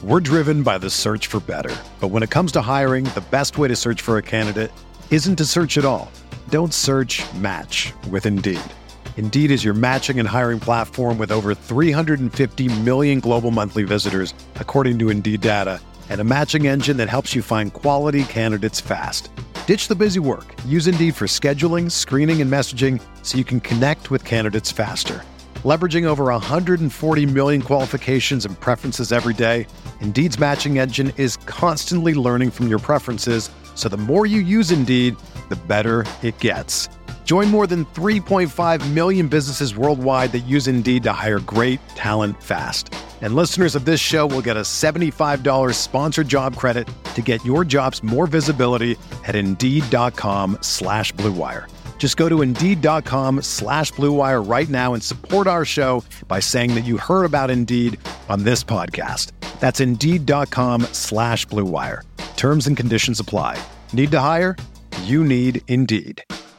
We're driven by the search for better. But when it comes to hiring, the best way to search for a candidate isn't to search at all. Don't search, match with Indeed. Indeed is your matching and hiring platform with over 350 million global monthly visitors, according to Indeed data, and a matching engine that helps you find quality candidates fast. Ditch the busy work. Use Indeed for scheduling, screening, and messaging so you can connect with candidates faster. Leveraging over 140 million qualifications and preferences every day, Indeed's matching engine is constantly learning from your preferences, so the more you use Indeed, the better it gets. Join more than 3.5 million businesses worldwide that use Indeed to hire great talent fast. And listeners of this show will get a $75 sponsored job credit to get your jobs more visibility at Indeed.com/Blue Wire. Just go to Indeed.com/Blue Wire right now and support our show by saying that you heard about Indeed on this podcast. That's Indeed.com/Blue Wire. Terms and conditions apply. Need to hire? You need Indeed.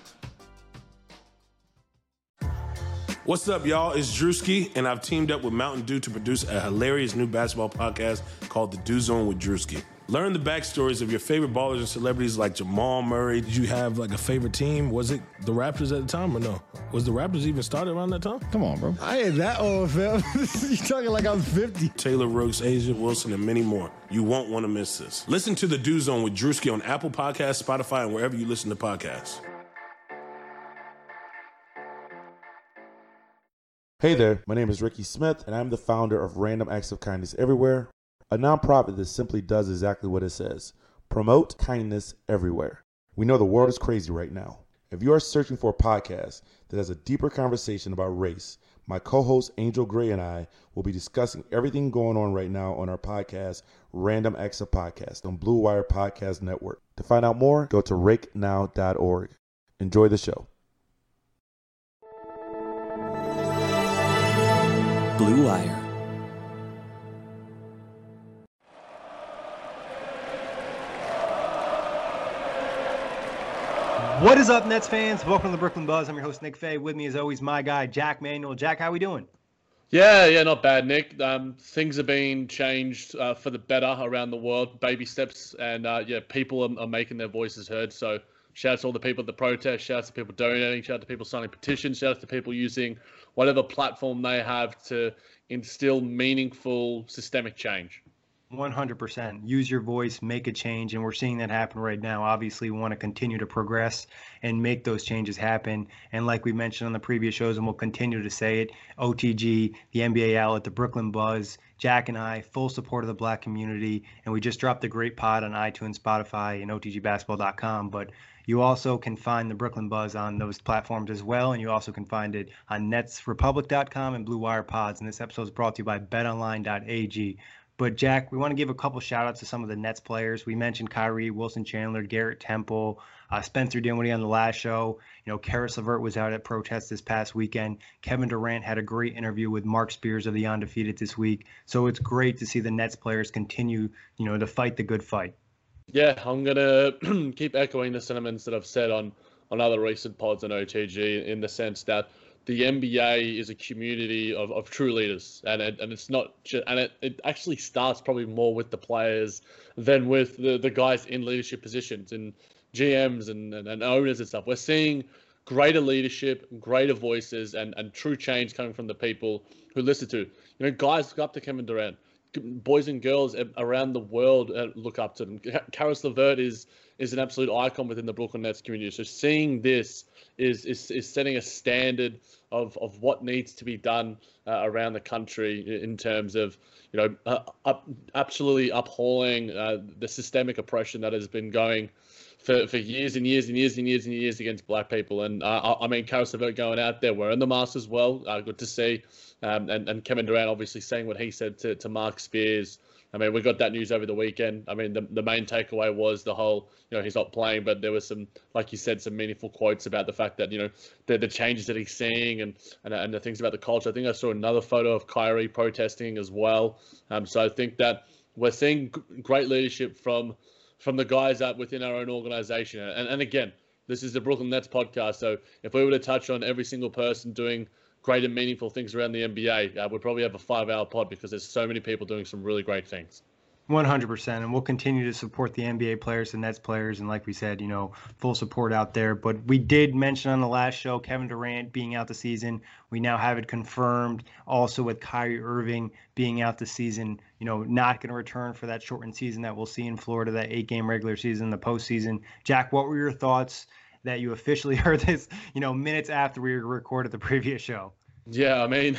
What's up, y'all? It's Drewski, and I've teamed up with Mountain Dew to produce a hilarious new basketball podcast called The Dew Zone with Drewski. Learn the backstories of your favorite ballers and celebrities like Jamal Murray. Did you have like a favorite team? Was it the Raptors at the time or no? Was the Raptors even started around that time? Come on, bro. I ain't that old, fam. You talking like I'm 50. Taylor Rooks, Asia Wilson, and many more. You won't want to miss this. Listen to The Dew Zone with Drewski on Apple Podcasts, Spotify, and wherever you listen to podcasts. Hey there, my name is Ricky Smith, and I'm the founder of Random Acts of Kindness Everywhere, a nonprofit that simply does exactly what it says: promote kindness everywhere. We know the world is crazy right now. If you are searching for a podcast that has a deeper conversation about race, my co-host Angel Gray and I will be discussing everything going on right now on our podcast, Random Acts of Podcast, on Blue Wire Podcast Network. To find out more, go to rakenow.org. Enjoy the show. Blue Wire. What is up, Nets fans? Welcome to the Brooklyn Buzz. I'm your host, Nick Fay. With me, as always, my guy, Jack Manuel. Jack, how we doing? Yeah, not bad, Nick. Things are being changed for the better around the world, baby steps, and people are making their voices heard. So shout out to all the people at the protest, shout out to people donating, shout out to people signing petitions, shout out to people using whatever platform they have to instill meaningful systemic change. 100%. Use your voice, make a change, and we're seeing that happen right now. Obviously, we want to continue to progress and make those changes happen. And like we mentioned on the previous shows, and we'll continue to say it, OTG, the NBA outlet, the Brooklyn Buzz, Jack and I, full support of the Black community. And we just dropped a great pod on iTunes, Spotify, and OTGbasketball.com. But you also can find the Brooklyn Buzz on those platforms as well, and you also can find it on netsrepublic.com and Blue Wire Pods. And this episode is brought to you by betonline.ag. But, Jack, we want to give a couple shout-outs to some of the Nets players. We mentioned Kyrie, Wilson Chandler, Garrett Temple, Spencer Dinwiddie on the last show. Karis LeVert was out at protest this past weekend. Kevin Durant had a great interview with Mark Spears of the Undefeated this week. So it's great to see the Nets players continue, to fight the good fight. Yeah, I'm going to keep echoing the sentiments that I've said on other recent pods on OTG, in the sense that the NBA is a community of true leaders, and it's not just, and it actually starts probably more with the players than with the guys in leadership positions and GMs and owners and stuff. We're seeing greater leadership, greater voices, and true change coming from the people who listen to. Guys look up to Kevin Durant. Boys and girls around the world look up to them. Caris LeVert is an absolute icon within the Brooklyn Nets community. So seeing this is setting a standard of what needs to be done around the country in terms of absolutely upholding the systemic oppression that has been going for years and years and years and years and years against black people. And Caris LeVert going out there wearing the mask as well, good to see. And Kevin Durant obviously saying what he said to Mark Spears. We got that news over the weekend. The main takeaway was the whole, he's not playing, but there was some, like you said, some meaningful quotes about the fact that, the changes that he's seeing and the things about the culture. I think I saw another photo of Kyrie protesting as well. So I think that we're seeing great leadership from the guys out within our own organization. And again, this is the Brooklyn Nets podcast. So if we were to touch on every single person doing great and meaningful things around the NBA, we'd probably have a 5-hour pod, because there's so many people doing some really great things. 100%. And we'll continue to support the NBA players, the Nets players. And like we said, full support out there. But we did mention on the last show, Kevin Durant being out the season. We now have it confirmed also with Kyrie Irving being out the season, not going to return for that shortened season that we'll see in Florida, that 8-game regular season, the postseason. Jack, what were your thoughts that you officially heard this, minutes after we recorded the previous show? Yeah, I mean,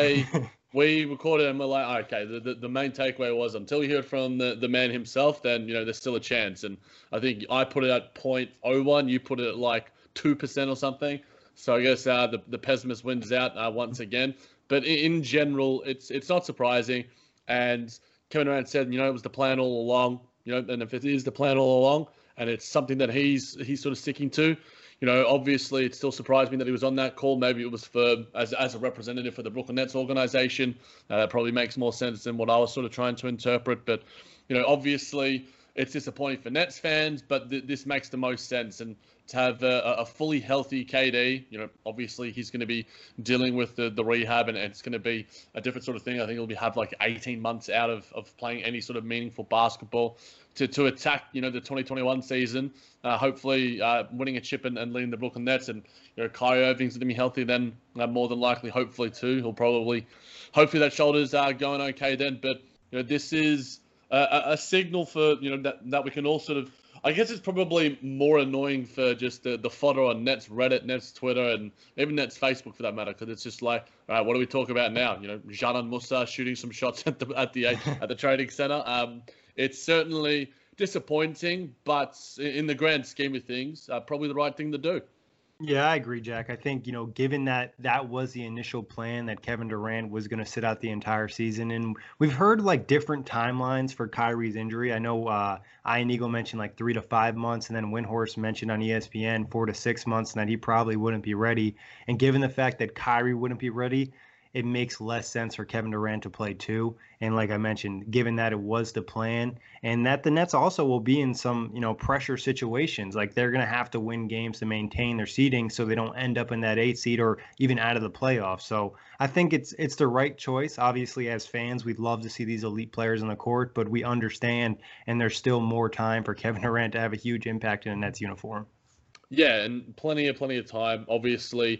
we recorded and we're like, okay, the main takeaway was until you hear from the man himself, then, there's still a chance. And I think I put it at 0.01, you put it at like 2% or something. So I guess the pessimist wins out once again. But in general, it's not surprising. And Kevin Durant said, it was the plan all along, and if it is the plan all along and it's something that he's sort of sticking to, obviously it still surprised me that he was on that call. Maybe it was for as a representative for the Brooklyn Nets organization. That probably makes more sense than what I was sort of trying to interpret. But, obviously it's disappointing for Nets fans, but this makes the most sense. And to have a fully healthy KD, obviously he's going to be dealing with the rehab, and it's going to be a different sort of thing. I think he'll have like 18 months out of playing any sort of meaningful basketball to attack, the 2021 season, hopefully winning a chip and leading the Brooklyn Nets. And, Kyrie Irving's going to be healthy then, more than likely, hopefully too. Hopefully that shoulder's going okay then. But, this is a signal for, that we can all sort of, I guess it's probably more annoying for just the fodder on Nets Reddit, Nets Twitter, and even Nets Facebook for that matter, because it's just like, all right, what do we talk about now? Janan Musa shooting some shots at the trading center. It's certainly disappointing, but in the grand scheme of things, probably the right thing to do. Yeah, I agree, Jack. I think, given that was the initial plan, that Kevin Durant was going to sit out the entire season. And we've heard like different timelines for Kyrie's injury. I know Ian Eagle mentioned like 3 to 5 months, and then Windhorst mentioned on ESPN 4 to 6 months, and that he probably wouldn't be ready. And given the fact that Kyrie wouldn't be ready, it makes less sense for Kevin Durant to play too. And like I mentioned, given that it was the plan, and that the Nets also will be in some, pressure situations, like they're going to have to win games to maintain their seeding so they don't end up in that 8 seed or even out of the playoffs. So I think it's the right choice. Obviously, as fans, we'd love to see these elite players on the court, but we understand, and there's still more time for Kevin Durant to have a huge impact in a Nets uniform. Yeah, and plenty of time. Obviously,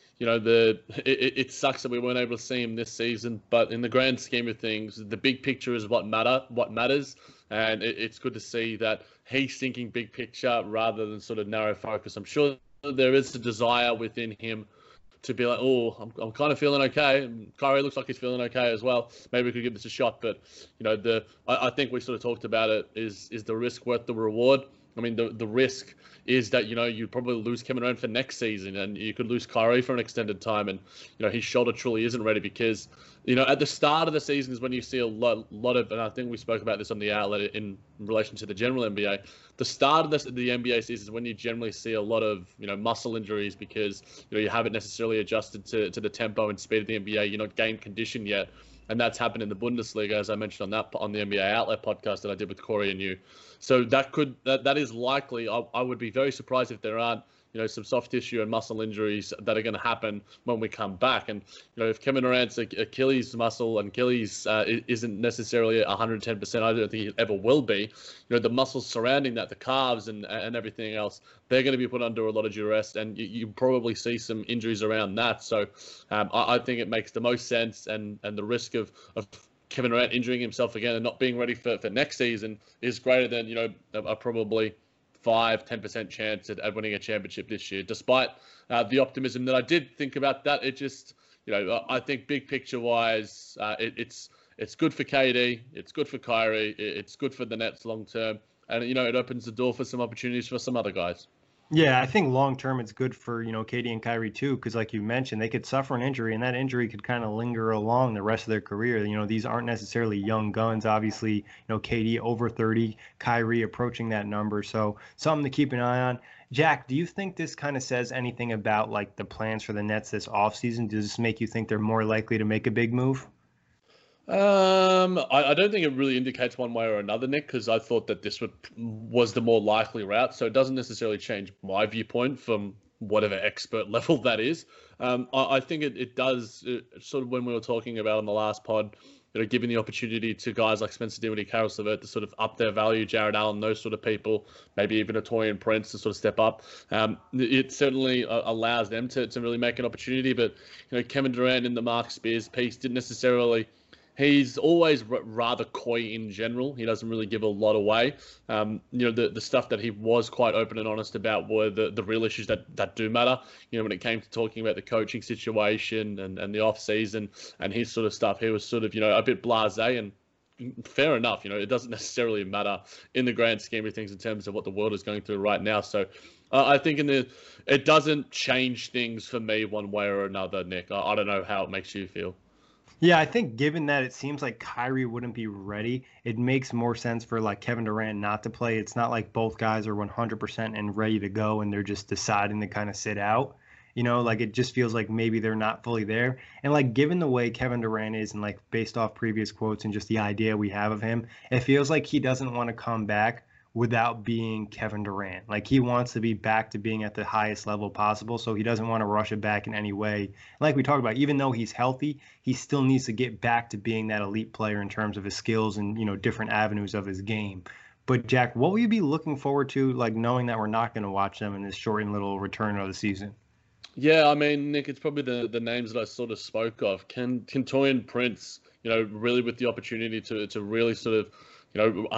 it sucks that we weren't able to see him this season, but in the grand scheme of things, the big picture is what matters, and it's good to see that he's thinking big picture rather than sort of narrow focus. I'm sure there is a desire within him to be like, oh, I'm kind of feeling okay. And Kyrie looks like he's feeling okay as well. Maybe we could give this a shot, but I think we sort of talked about it. Is the risk worth the reward? I mean, the risk is that, you'd probably lose Kevin Durant for next season, and you could lose Kyrie for an extended time. And, his shoulder truly isn't ready because, at the start of the season is when you see a lot of, and I think we spoke about this on the outlet in relation to the general NBA, the start of the NBA season is when you generally see a lot of, muscle injuries because, you haven't necessarily adjusted to the tempo and speed of the NBA. You're not gained condition yet. And that's happened in the Bundesliga, as I mentioned on the NBA Outlet podcast that I did with Corey and you. So that is likely. I would be very surprised if there aren't, some soft tissue and muscle injuries that are going to happen when we come back. And, if Kevin Durant's Achilles muscle and Achilles isn't necessarily 110%, I don't think it ever will be. The muscles surrounding that, the calves and everything else, they're going to be put under a lot of duress, and you probably see some injuries around that. So I think it makes the most sense, and the risk of Kevin Durant injuring himself again and not being ready for next season is greater than, a probably 5-10% chance at winning a championship this year. Despite the optimism that I did think about that, it just, I think big picture wise, it's good for KD, it's good for Kyrie, it's good for the Nets long term, and it opens the door for some opportunities for some other guys. Yeah, I think long term it's good for, KD and Kyrie too, because like you mentioned, they could suffer an injury, and that injury could kind of linger along the rest of their career. These aren't necessarily young guns. Obviously, KD over 30, Kyrie approaching that number. So something to keep an eye on. Jack, do you think this kind of says anything about like the plans for the Nets this offseason? Does this make you think they're more likely to make a big move? I don't think it really indicates one way or another, Nick, because I thought that this was the more likely route. So it doesn't necessarily change my viewpoint from whatever expert level that is. I think it does sort of when we were talking about on the last pod, giving the opportunity to guys like Spencer Dinwiddie, Caris LeVert to sort of up their value, Jared Allen, those sort of people, maybe even a Taurean Prince to sort of step up. It certainly allows them to really make an opportunity. But Kevin Durant in the Mark Spears piece didn't necessarily. He's always rather coy in general. He doesn't really give a lot away. The stuff that he was quite open and honest about were the real issues that do matter. When it came to talking about the coaching situation and the off season and his sort of stuff, he was sort of a bit blasé, and fair enough. It doesn't necessarily matter in the grand scheme of things in terms of what the world is going through right now. So I think it doesn't change things for me one way or another, Nick. I don't know how it makes you feel. Yeah, I think given that it seems like Kyrie wouldn't be ready, it makes more sense for like Kevin Durant not to play. It's not like both guys are 100% and ready to go and they're just deciding to kind of sit out. Like it just feels like maybe they're not fully there. And like given the way Kevin Durant is and like based off previous quotes and just the idea we have of him, it feels like he doesn't want to come back without being Kevin Durant. Like he wants to be back to being at the highest level possible, so he doesn't want to rush it back in any way. Like we talked about, even though he's healthy, he still needs to get back to being that elite player in terms of his skills and different avenues of his game. But Jack, what will you be looking forward to, like knowing that we're not going to watch them in this shortened little return of the season? Yeah, I mean, Nick, it's probably the names that I sort of spoke of. Can Taurean Prince, really with the opportunity to really sort of,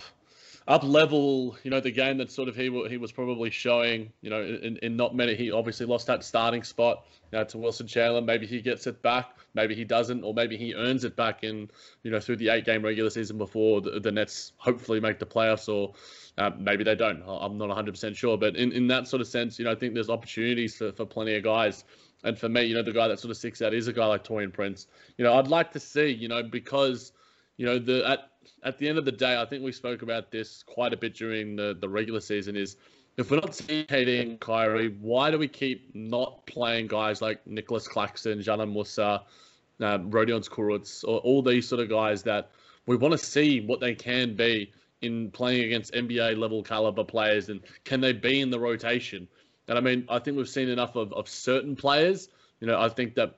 up level, the game that sort of he was probably showing, in not many. He obviously lost that starting spot, to Wilson Chandler. Maybe he gets it back, maybe he doesn't, or maybe he earns it back in, through the 8-game regular season before the Nets hopefully make the playoffs, or maybe they don't. I'm not 100% sure, but in that sort of sense, I think there's opportunities for plenty of guys. And for me, the guy that sort of sticks out is a guy like Taurean Prince. I'd like to see, because at the end of the day, I think we spoke about this quite a bit during the regular season, is if we're not seeing KD and Kyrie, why do we keep not playing guys like Nicholas Claxton, Jana Musa, Rodion Kurucs, or all these sort of guys that we want to see what they can be in playing against NBA level caliber players, and can they be in the rotation? And I mean, I think we've seen enough of certain players. I think that,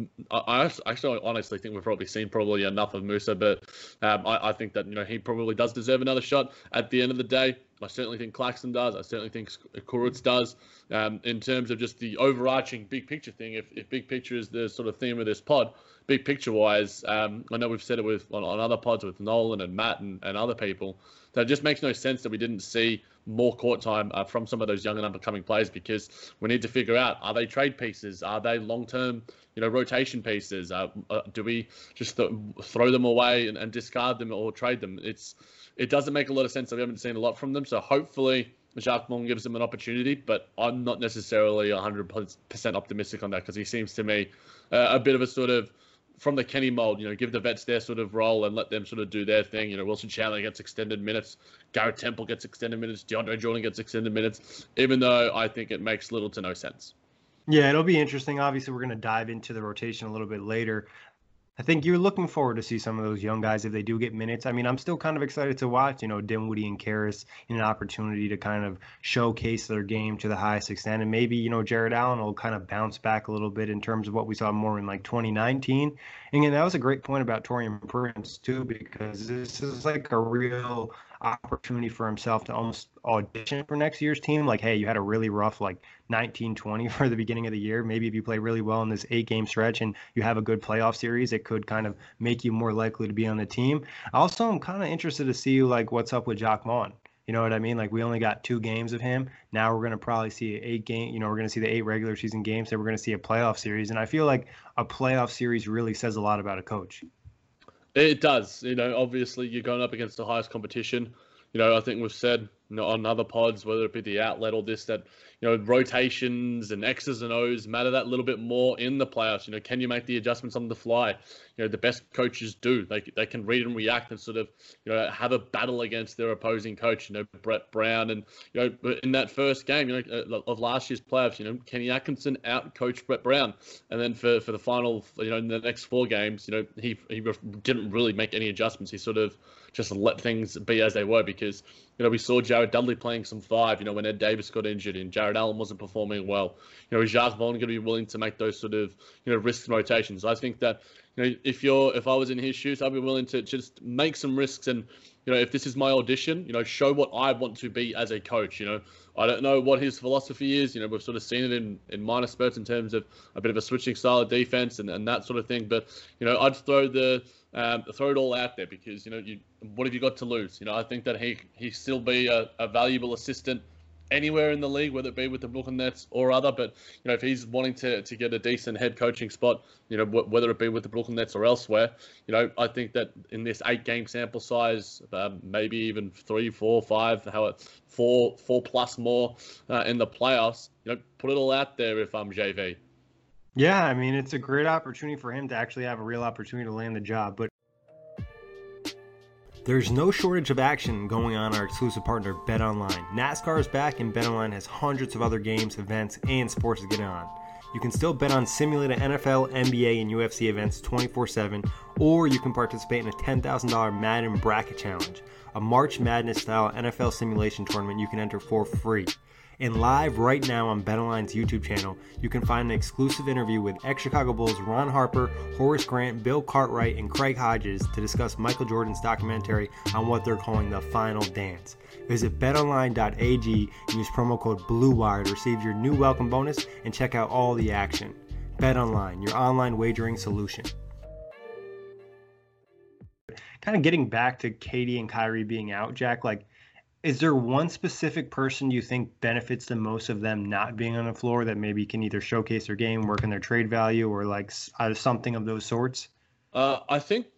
I actually honestly think we've probably seen enough of Musa, but I think that, he probably does deserve another shot. At the end of the day, I certainly think Claxton does. I certainly think Kurucs does. In terms of just the overarching big picture thing, if big picture is the sort of theme of this pod, big picture wise, I know we've said it on other pods with Nolan and Matt and other people, that it just makes no sense that we didn't see more court time from some of those young and up-and-coming players, because we need to figure out, are they trade pieces? Are they long-term, rotation pieces? Do we just throw them away and discard them or trade them? It doesn't make a lot of sense that we haven't seen a lot from them. So hopefully Jacques Vaughn gives them an opportunity, but I'm not necessarily 100% optimistic on that, because he seems to me a bit of a sort of, from the Kenny mold, give the vets their sort of role and let them sort of do their thing. Wilson Chandler gets extended minutes, Garrett Temple gets extended minutes, DeAndre Jordan gets extended minutes, even though I think it makes little to no sense. Yeah, it'll be interesting. Obviously, we're going to dive into the rotation a little bit later. I think you're looking forward to see some of those young guys if they do get minutes. I mean, I'm still kind of excited to watch, Dinwiddie and Caris in an opportunity to kind of showcase their game to the highest extent. And maybe, Jared Allen will kind of bounce back a little bit in terms of what we saw more in like 2019. And again, that was a great point about Taurean Prince too, because this is like a real opportunity for himself to almost audition for next year's team. Like, hey, you had a really rough 19-20 for the beginning of the year. Maybe if you play really well in this 8-game stretch and you have a good playoff series, it could kind of make you more likely to be on the team. Also, I'm kind of interested to see what's up with Jacques Vaughn. You know what I mean? We only got 2 games of him. Now we're going to probably see 8 game. We're going to see the 8 regular season games. Then we're going to see a playoff series. And I feel like a playoff series really says a lot about a coach. It does. Obviously you're going up against the highest competition. I think we've said on other pods, whether it be the outlet or this, that rotations and X's and O's matter that little bit more in the playoffs. Can you make the adjustments on the fly? The best coaches do. They can read and react and sort of have a battle against their opposing coach. Brett Brown, and in that first game of last year's playoffs, Kenny Atkinson out-coached Brett Brown, and then for the final in the next 4 games, he didn't really make any adjustments. He sort of just let things be as they were, because we saw Jared Dudley playing some 5, when Ed Davis got injured and Jared Allen wasn't performing well. Is Jacques Vaughn going to be willing to make those sort of, risks and rotations? I think that, if I was in his shoes, I'd be willing to just make some risks. And, if this is my audition, show what I want to be as a coach. I don't know what his philosophy is. We've sort of seen it in minor spurts in terms of a bit of a switching style of defense and that sort of thing. But, I'd throw it all out there because, what have you got to lose? I think that he still be a valuable assistant anywhere in the league, whether it be with the Brooklyn Nets or other. But, if he's wanting to get a decent head coaching spot, whether it be with the Brooklyn Nets or elsewhere, I think that in this 8-game sample size, maybe even 3, 4, 5, four plus more in the playoffs, put it all out there if I'm JV. Yeah, I mean, it's a great opportunity for him to actually have a real opportunity to land the job. But there's no shortage of action going on our exclusive partner, BetOnline. NASCAR is back, and BetOnline has hundreds of other games, events, and sports to get on. You can still bet on simulated NFL, NBA, and UFC events 24/7, or you can participate in a $10,000 Madden Bracket Challenge, a March Madness-style NFL simulation tournament you can enter for free. And live right now on BetOnline's YouTube channel, you can find an exclusive interview with ex-Chicago Bulls Ron Harper, Horace Grant, Bill Cartwright, and Craig Hodges to discuss Michael Jordan's documentary on what they're calling the Final Dance. Visit betonline.ag and use promo code BLUEWIRE to receive your new welcome bonus and check out all the action. BetOnline, your online wagering solution. Kind of getting back to KD and Kyrie being out, Jack, is there one specific person you think benefits the most of them not being on the floor that maybe can either showcase their game, work on their trade value, or something of those sorts? I think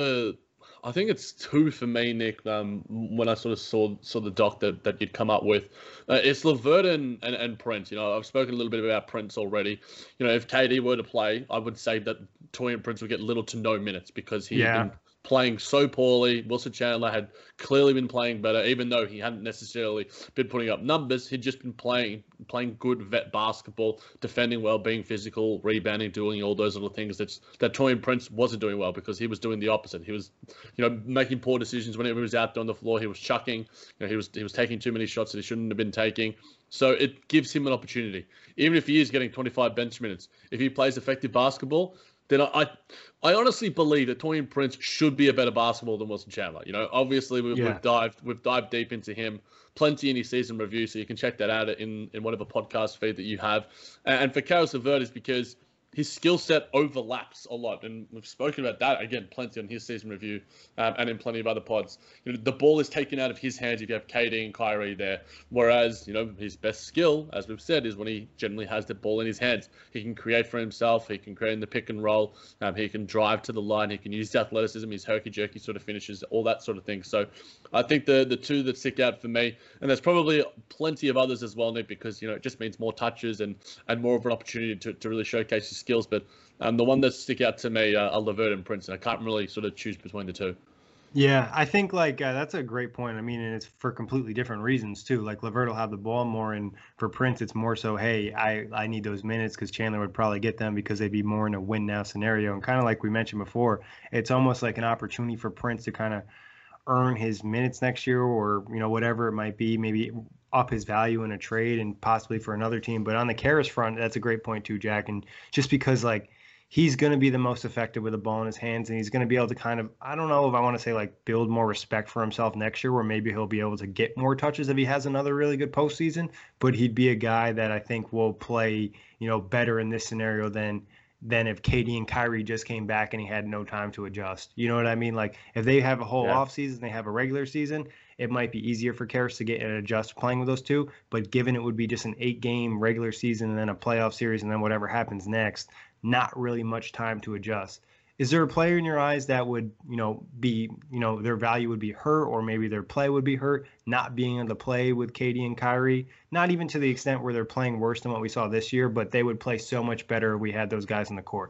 it's two for me, Nick. When I sort of saw the doc that you'd come up with, it's LeVert and Prince. I've spoken a little bit about Prince already. If KD were to play, I would say that Taurean Prince would get little to no minutes because he had been playing so poorly. Wilson Chandler had clearly been playing better, even though he hadn't necessarily been putting up numbers. He'd just been playing good vet basketball, defending well, being physical, rebounding, doing all those little things that Taurean Prince wasn't doing well because he was doing the opposite. He was, making poor decisions whenever he was out there on the floor. He was chucking. He was taking too many shots that he shouldn't have been taking. So it gives him an opportunity. Even if he is getting 25 bench minutes, if he plays effective basketball, then I honestly believe that Taurean Prince should be a better basketball than Wilson Chandler. Obviously we've dived deep into him plenty in his season review, so you can check that out in whatever podcast feed that you have. And for Caris LeVert is because his skill set overlaps a lot, and we've spoken about that again plenty on his season review and in plenty of other pods. The ball is taken out of his hands if you have KD and Kyrie there, whereas his best skill, as we've said, is when he generally has the ball in his hands. He can create for himself. He can create in the pick and roll. He can drive to the line. He can use his athleticism, his herky-jerky sort of finishes, all that sort of thing. So I think the two that stick out for me, and there's probably plenty of others as well, Nick, because it just means more touches and more of an opportunity to really showcase his skills. But the one that stick out to me are LeVert and Prince, and I can't really sort of choose between the two. Yeah, I think that's a great point. I mean, and it's for completely different reasons too. LeVert will have the ball more, and for Prince, it's more so, hey, I need those minutes because Chandler would probably get them because they'd be more in a win now scenario. And kind of like we mentioned before, it's almost like an opportunity for Prince to kind of earn his minutes next year, or whatever it might be, maybe up his value in a trade and possibly for another team. But on the Caris front, that's a great point too, Jack. And just because he's going to be the most effective with the ball in his hands, and he's going to be able to kind of, I don't know if I want to say build more respect for himself next year, where maybe he'll be able to get more touches if he has another really good postseason, but he'd be a guy that I think will play, better in this scenario than if KD and Kyrie just came back and he had no time to adjust. You know what I mean? If they have a whole offseason, they have a regular season, it might be easier for Caris to get and adjust playing with those two. But given it would be just an 8-game regular season and then a playoff series and then whatever happens next, not really much time to adjust. Is there a player in your eyes that would, be, their value would be hurt, or maybe their play would be hurt, not being able to play with KD and Kyrie? Not even to the extent where they're playing worse than what we saw this year, but they would play so much better if we had those guys on the court.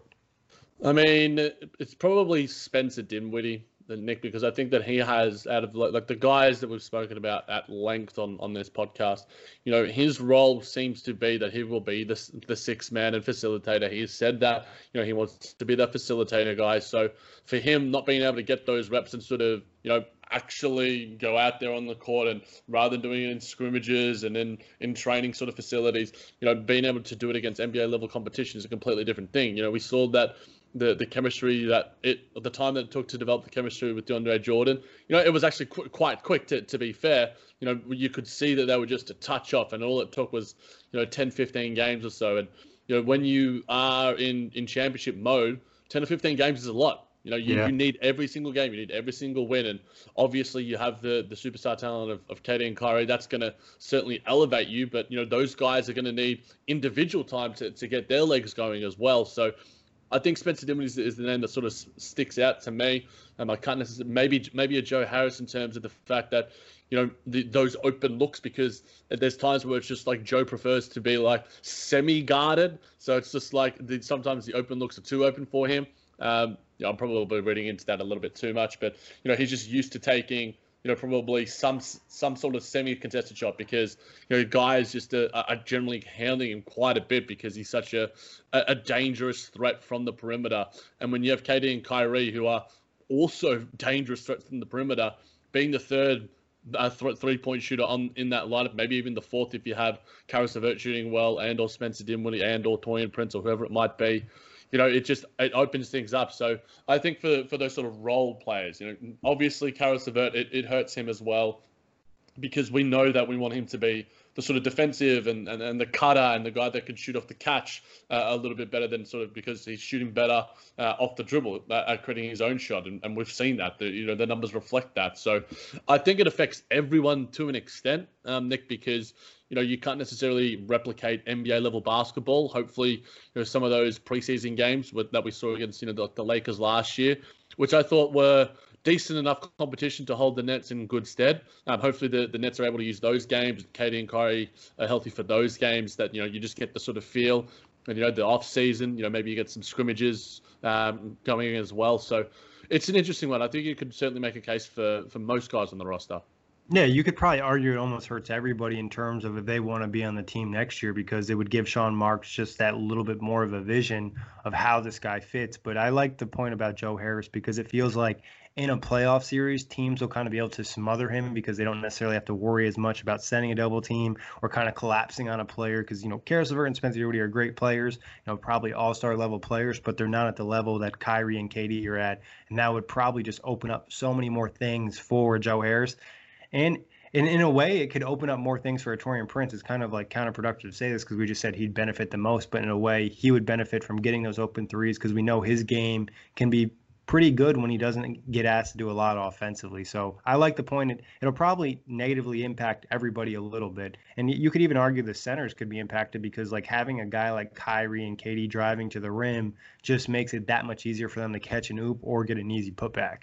I mean, it's probably Spencer Dinwiddie, Nick, because I think that he has, out of the guys that we've spoken about at length on this podcast, his role seems to be that he will be the sixth man and facilitator. He has said that, he wants to be that facilitator guy. So for him, not being able to get those reps and sort of, actually go out there on the court, and rather than doing it in scrimmages and in training sort of facilities, being able to do it against NBA level competition is a completely different thing. We saw that the chemistry the time that it took to develop the chemistry with DeAndre Jordan. It was actually quite quick to be fair. You could see that they were just a touch off, and all it took was 10, 15 games or so. And when you are in championship mode, 10 or 15 games is a lot. You need every single game. You need every single win. And obviously you have the superstar talent of KD and Kyrie. That's going to certainly elevate you. But, those guys are going to need individual time to get their legs going as well. So I think Spencer Dinwiddie is the name that sort of sticks out to me. I can't necessarily, maybe a Joe Harris in terms of the fact that, those open looks, because there's times where it's just like Joe prefers to be like semi-guarded. So it's just like sometimes the open looks are too open for him. I'm probably reading into that a little bit too much, but he's just used to taking probably some sort of semi-contested shot, because guys just are generally handling him quite a bit because he's such a dangerous threat from the perimeter. And when you have KD and Kyrie, who are also dangerous threats from the perimeter, being the third three-point shooter in that lineup, maybe even the fourth if you have Caris LeVert shooting well, and or Spencer Dinwiddie and or Taurean Prince or whoever it might be. It opens things up. So I think for those sort of role players, obviously Caris LeVert, it hurts him as well, because we know that we want him to be the sort of defensive and the cutter and the guy that can shoot off the catch a little bit better than because he's shooting better off the dribble at creating his own shot. And we've seen that. The numbers reflect that. So I think it affects everyone to an extent, Nick, because you can't necessarily replicate NBA level basketball. Hopefully, some of those preseason games that we saw against, the Lakers last year, which I thought were decent enough competition to hold the Nets in good stead. Hopefully the Nets are able to use those games. KD and Kyrie are healthy for those games that, you just get the sort of feel. And, the off season, maybe you get some scrimmages going in as well. So it's an interesting one. I think you could certainly make a case for most guys on the roster. Yeah, you could probably argue it almost hurts everybody in terms of if they want to be on the team next year, because it would give Sean Marks just that little bit more of a vision of how this guy fits. But I like the point about Joe Harris, because it feels like in a playoff series, teams will kind of be able to smother him because they don't necessarily have to worry as much about sending a double team or kind of collapsing on a player, because, Caris LeVert and Spencer Dinwiddie are great players, probably all-star level players, but they're not at the level that Kyrie and KD are at. And that would probably just open up so many more things for Joe Harris. And in a way, it could open up more things for Taurean Prince. It's kind of like counterproductive to say this because we just said he'd benefit the most, but in a way, he would benefit from getting those open threes, because we know his game can be pretty good when he doesn't get asked to do a lot offensively. So I like the point. It'll probably negatively impact everybody a little bit. And you could even argue the centers could be impacted, because like having a guy like Kyrie and KD driving to the rim just makes it that much easier for them to catch an oop or get an easy putback.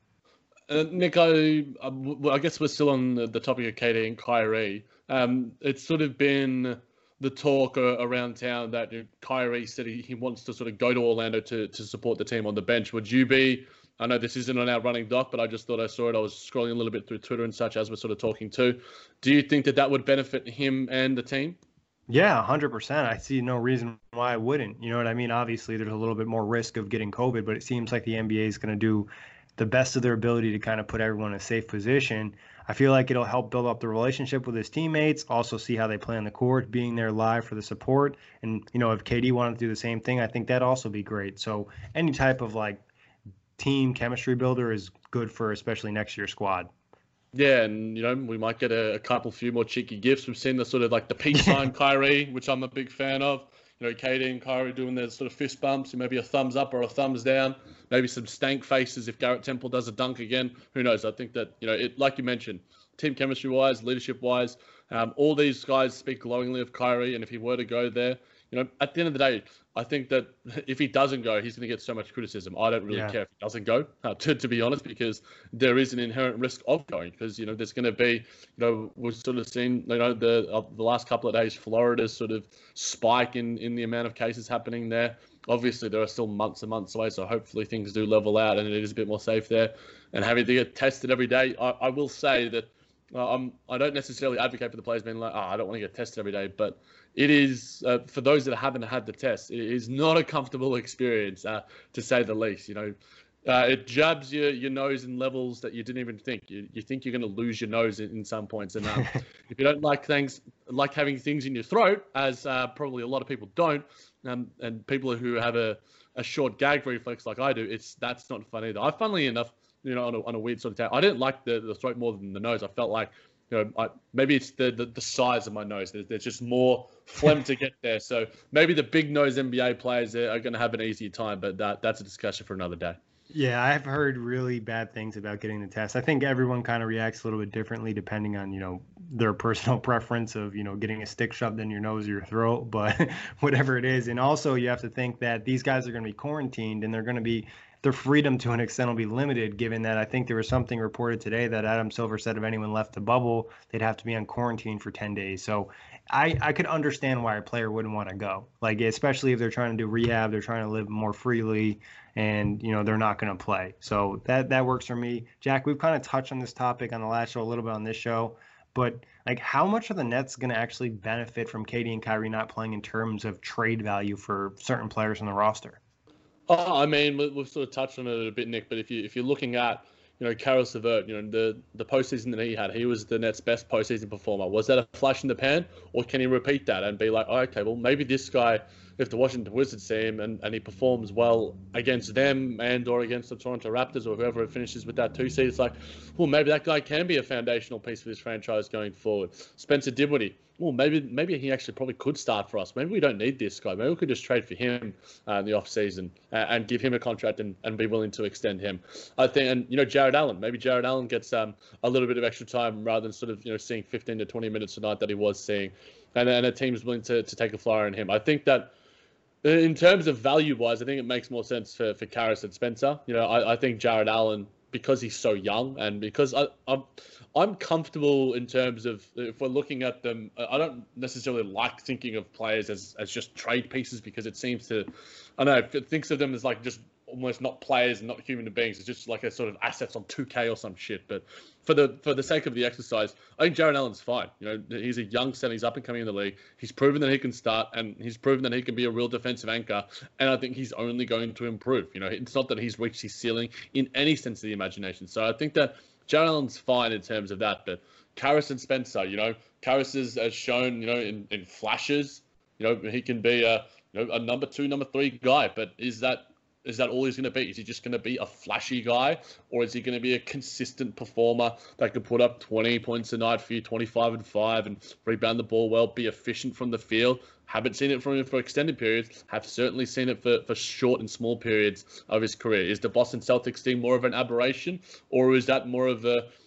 Nick, I guess we're still on the topic of KD and Kyrie. It's sort of been the talk around town that Kyrie said he wants to sort of go to Orlando to support the team on the bench. Would you be, I know this isn't on our running doc, but I just thought I saw it. I was scrolling a little bit through Twitter and such as we're sort of talking too. Do you think that would benefit him and the team? Yeah, 100%. I see no reason why I wouldn't. You know what I mean? Obviously, there's a little bit more risk of getting COVID, but it seems like the NBA is going to do the best of their ability to kind of put everyone in a safe position. I feel like it'll help build up the relationship with his teammates, also see how they play on the court, being there live for the support. And, if KD wanted to do the same thing, I think that'd also be great. So any type of like team chemistry builder is good for especially next year's squad. Yeah, and, we might get a few more cheeky gifts. We've seen the sort of like the peace sign Kyrie, which I'm a big fan of. KD and Kyrie doing their sort of fist bumps, maybe a thumbs up or a thumbs down, maybe some stank faces if Garrett Temple does a dunk again. Who knows? I think that, it, like you mentioned, team chemistry-wise, leadership-wise, all these guys speak glowingly of Kyrie, and if he were to go there, at the end of the day, I think that if he doesn't go, he's going to get so much criticism. I don't really care if he doesn't go, to be honest, because there is an inherent risk of going. Because there's going to be, we've sort of seen, the last couple of days, Florida's sort of spike in the amount of cases happening there. Obviously, there are still months and months away, so hopefully things do level out and it is a bit more safe there. And having to get tested every day, I will say that I don't necessarily advocate for the players being like, I don't want to get tested every day, but it is, for those that haven't had the test, it is not a comfortable experience, to say the least. It jabs your nose in levels that you didn't even think. You think you're going to lose your nose in some points. And if you don't like having things in your throat, as probably a lot of people don't, and people who have a a short gag reflex like I do, that's not fun either. Funnily enough, on a weird sort of I didn't like the throat more than the nose. I felt like, maybe it's the size of my nose. There's just more phlegm to get there. So maybe the big nose NBA players are going to have an easier time, but that's a discussion for another day. Yeah, I've heard really bad things about getting the test. I think everyone kind of reacts a little bit differently depending on, their personal preference of, getting a stick shoved in your nose or your throat, but whatever it is. And also you have to think that these guys are going to be quarantined and their freedom to an extent will be limited, given that I think there was something reported today that Adam Silver said if anyone left the bubble, they'd have to be on quarantine for 10 days. So I could understand why a player wouldn't want to go, like, especially if they're trying to do rehab, they're trying to live more freely, and, they're not going to play. So that works for me. Jack, we've kind of touched on this topic on the last show, a little bit on this show, but like, how much are the Nets going to actually benefit from KD and Kyrie not playing in terms of trade value for certain players on the roster? Oh, I mean, we've sort of touched on it a bit, Nick. But if you're looking at, Karis LeVert, the postseason that he was the Nets' best postseason performer. Was that a flash in the pan, or can he repeat that and be like, oh, okay, well, maybe this guy, if the Washington Wizards see him and he performs well against them and or against the Toronto Raptors or whoever it finishes with that 2 seed, it's like, well, maybe that guy can be a foundational piece for this franchise going forward. Spencer Dinwiddie, well, maybe he actually probably could start for us. Maybe we don't need this guy. Maybe we could just trade for him in the offseason and give him a contract and be willing to extend him. I think, and, Jared Allen. Maybe Jared Allen gets a little bit of extra time rather than sort of, seeing 15 to 20 minutes tonight that he was seeing. And a team's willing to take a flyer on him. I think that in terms of value-wise, I think it makes more sense for Karis and Spencer. I think Jared Allen, because he's so young and because I'm comfortable in terms of, if we're looking at them, I don't necessarily like thinking of players as just trade pieces, because it seems to, I don't know, it thinks of them as like just almost not players and not human beings. It's just like a sort of assets on 2K or some shit. But for the sake of the exercise, I think Jared Allen's fine. He's a young center. He's up and coming in the league. He's proven that he can start, and he's proven that he can be a real defensive anchor. And I think he's only going to improve. It's not that he's reached his ceiling in any sense of the imagination. So I think that Jared Allen's fine in terms of that. But Karis and Spencer, Karis has shown, in flashes, he can be a number 2, number 3 guy. But is that all he's going to be? Is he just going to be a flashy guy, or is he going to be a consistent performer that can put up 20 points a night for you, 25 and 5, and rebound the ball well, be efficient from the field? Haven't seen it from him for extended periods. Have certainly seen it for short and small periods of his career. Is the Boston Celtics team more of an aberration, or is that more of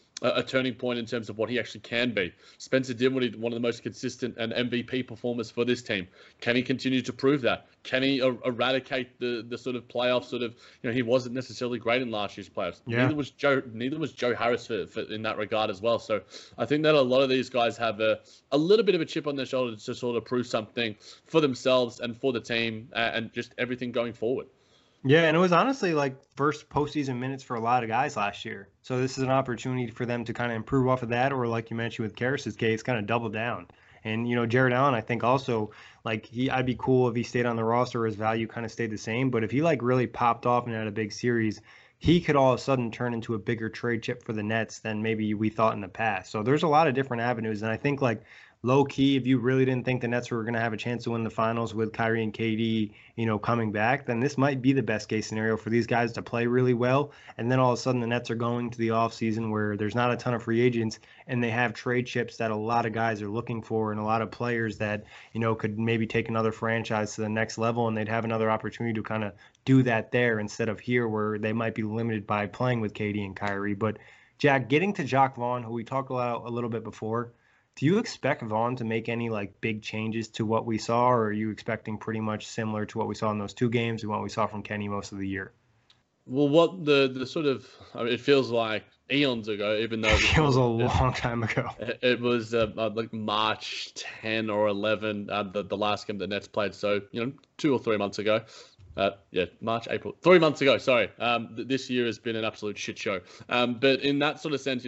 a turning point in terms of what he actually can be? Spencer Dinwiddie, one of the most consistent and MVP performers for this team. Can he continue to prove that? Can he eradicate the sort of playoff sort of, he wasn't necessarily great in last year's playoffs. Yeah. Neither was Joe Harris for in that regard as well. So I think that a lot of these guys have a little bit of a chip on their shoulder to sort of prove something for themselves and for the team and just everything going forward. Yeah, and it was honestly like first postseason minutes for a lot of guys last year. So this is an opportunity for them to kind of improve off of that, or like you mentioned with Karis's case, kind of double down. And, Jared Allen, I think also, like, I'd be cool if he stayed on the roster, his value kind of stayed the same. But if he, like, really popped off and had a big series, he could all of a sudden turn into a bigger trade chip for the Nets than maybe we thought in the past. So there's a lot of different avenues. And I think, like, low key, if you really didn't think the Nets were going to have a chance to win the finals with Kyrie and KD, coming back, then this might be the best case scenario for these guys to play really well. And then all of a sudden the Nets are going to the offseason where there's not a ton of free agents and they have trade chips that a lot of guys are looking for and a lot of players that, could maybe take another franchise to the next level, and they'd have another opportunity to kind of do that there instead of here where they might be limited by playing with KD and Kyrie. But Jack, getting to Jacque Vaughn, who we talked about a little bit before, do you expect Vaughn to make any like big changes to what we saw, or are you expecting pretty much similar to what we saw in those 2 games and what we saw from Kenny most of the year? Well, what the sort of, it feels like eons ago, even though it feels a long time ago. It was like March 10 or 11, the last game the Nets played. So 2 or 3 months ago. March, April, 3 months ago. Sorry. This year has been an absolute shit show. But in that sort of sense,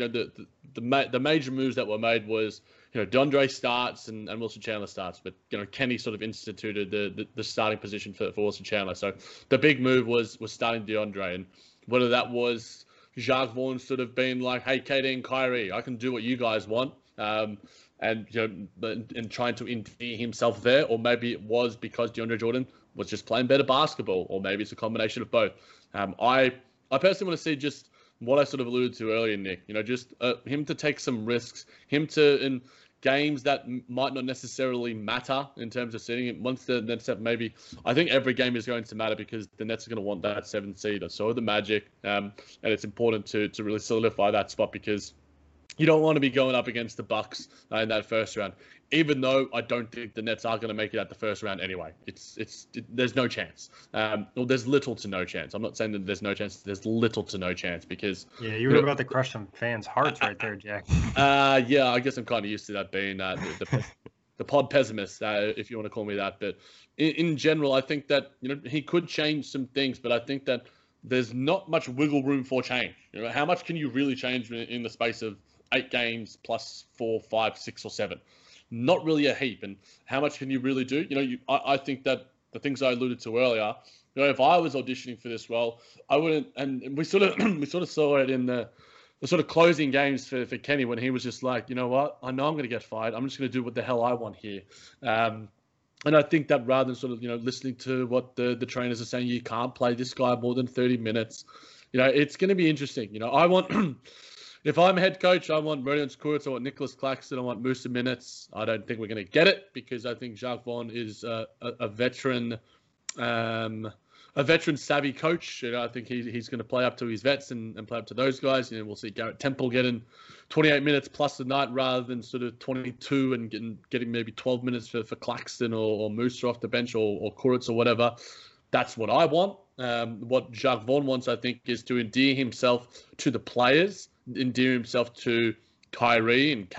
the major moves that were made was, DeAndre starts and Wilson Chandler starts, but Kenny sort of instituted the starting position for Wilson Chandler. So the big move was starting DeAndre, and whether that was Jacque Vaughn sort of being like, hey, KD and Kyrie, I can do what you guys want. And trying to endear himself there, or maybe it was because DeAndre Jordan was just playing better basketball, or maybe it's a combination of both. I personally want to see just what I sort of alluded to earlier, Nick. Just him to take some risks, him to in games that might not necessarily matter in terms of seeding it. Once the Nets have maybe, I think every game is going to matter because the Nets are going to want that 7th seed. So are the Magic, and it's important to really solidify that spot because you don't want to be going up against the Bucks in that first round. Even though I don't think the Nets are going to make it at the first round anyway. There's no chance. Well, there's little to no chance. I'm not saying that there's no chance. There's little to no chance because... Yeah, you were about to crush some fans' hearts right there, Jack. Yeah, I guess I'm kind of used to that being the pod pessimist, if you want to call me that. But in general, I think that he could change some things, but I think that there's not much wiggle room for change. How much can you really change in the space of 8 games plus 4, 5, 6, or 7? Not really a heap. And how much can you really do? I think that the things I alluded to earlier, if I was auditioning for this role, I wouldn't. And we sort of saw it in the sort of closing games for Kenny when he was just like, you know what, I know I'm going to get fired. I'm just going to do what the hell I want here. And I think that rather than sort of listening to what the trainers are saying, you can't play this guy more than 30 minutes. It's going to be interesting. I want. If I'm head coach, I want Rodion Kurucs, I want Nicholas Claxton, I want Musa minutes. I don't think we're going to get it because I think Jacques Vaughn is a veteran savvy coach. I think he's going to play up to his vets and play up to those guys. We'll see Garrett Temple getting 28 minutes plus a night rather than sort of 22 and getting maybe 12 minutes for Claxton or Musa off the bench or Kurucs or whatever. That's what I want. What Jacques Vaughn wants, I think, is to endear himself to the players, endear himself to Kyrie and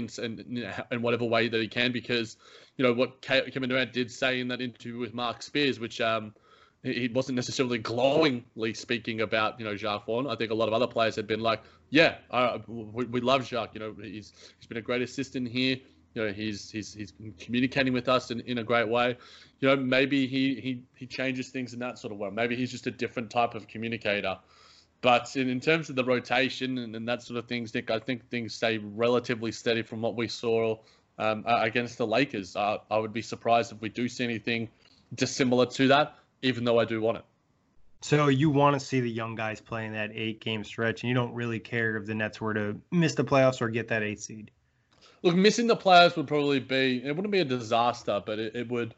KD in whatever way that he can, because what Kevin Durant did say in that interview with Mark Spears, which he wasn't necessarily glowingly speaking about Jacques Vaughn. I think a lot of other players had been like, yeah, we love Jacques. He's been a great assistant here. He's been communicating with us in a great way. Maybe he changes things in that sort of way. Maybe he's just a different type of communicator. But in terms of the rotation and that sort of things, Nick, I think things stay relatively steady from what we saw against the Lakers. I would be surprised if we do see anything dissimilar to that, even though I do want it. So you want to see the young guys playing that 8-game stretch, and you don't really care if the Nets were to miss the playoffs or get that 8th seed? Look, missing the playoffs would probably it wouldn't be a disaster, but it would.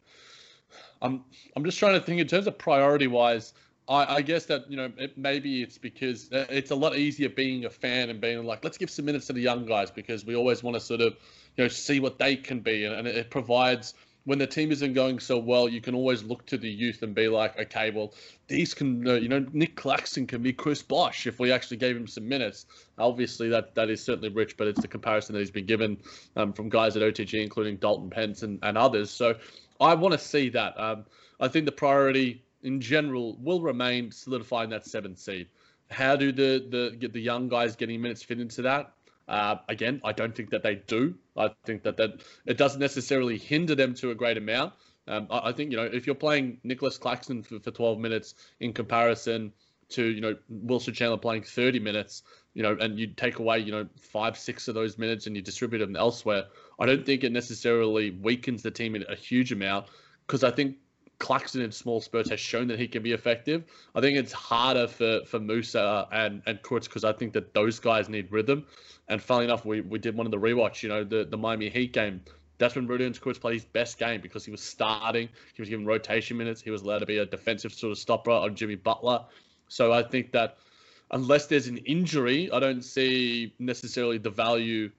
I'm just trying to think in terms of priority-wise. I guess that, maybe it's because it's a lot easier being a fan and being like, let's give some minutes to the young guys because we always want to sort of, see what they can be. And it provides, when the team isn't going so well, you can always look to the youth and be like, okay, well, these can, Nick Claxton can be Chris Bosh if we actually gave him some minutes. Obviously, that is certainly rich, but it's the comparison that he's been given from guys at OTG, including Dalton Pence and others. So I want to see that. I think the priority in general will remain solidifying that 7th seed. How do the young guys getting minutes fit into that? Again, I don't think that they do. I think that it doesn't necessarily hinder them to a great amount. I think, if you're playing Nicholas Claxton for 12 minutes in comparison to, Wilson Chandler playing 30 minutes, and you take away, 5, 6 of those minutes and you distribute them elsewhere, I don't think it necessarily weakens the team in a huge amount, because I think Claxton in small spurts has shown that he can be effective. I think it's harder for Musa and Kurucs because I think that those guys need rhythm. And funnily enough, we did one of the rewatch, the Miami Heat game. That's when Rodion Kurucs played his best game because he was starting. He was given rotation minutes. He was allowed to be a defensive sort of stopper on Jimmy Butler. So I think that unless there's an injury, I don't see necessarily the value.